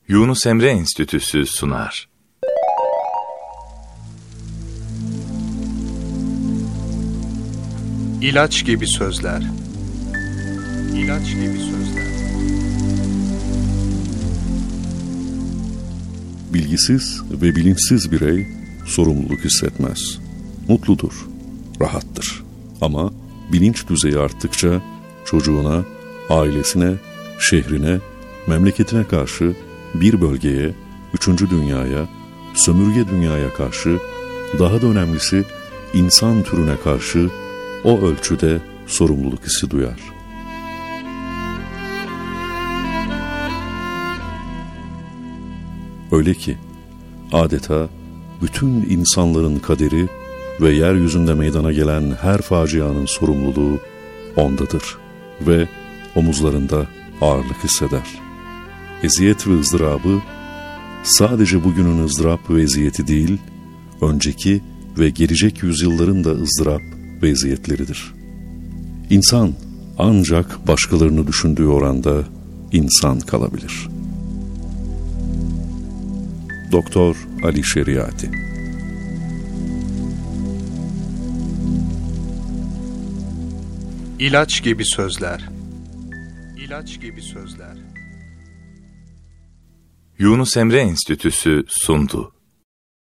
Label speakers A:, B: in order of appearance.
A: Yunus Emre Enstitüsü sunar.
B: İlaç gibi sözler. İlaç gibi sözler.
C: Bilgisiz ve bilinçsiz birey sorumluluk hissetmez. Mutludur, rahattır. Ama bilinç düzeyi arttıkça çocuğuna, ailesine, şehrine, memleketine karşı bir bölgeye, üçüncü dünyaya, sömürge dünyaya karşı, daha da önemlisi insan türüne karşı o ölçüde sorumluluk hissi duyar. Öyle ki adeta bütün insanların kaderi ve yeryüzünde meydana gelen her facianın sorumluluğu ondadır ve omuzlarında ağırlık hisseder. Eziyet ve ızdırabı sadece bugünün ızdırap ve eziyeti değil, önceki ve gelecek yüzyılların da ızdırap ve eziyetleridir. İnsan ancak başkalarını düşündüğü oranda insan kalabilir. Doktor Ali Şeriati.
B: İlaç gibi sözler. İlaç gibi sözler.
A: Yunus Emre Enstitüsü sundu.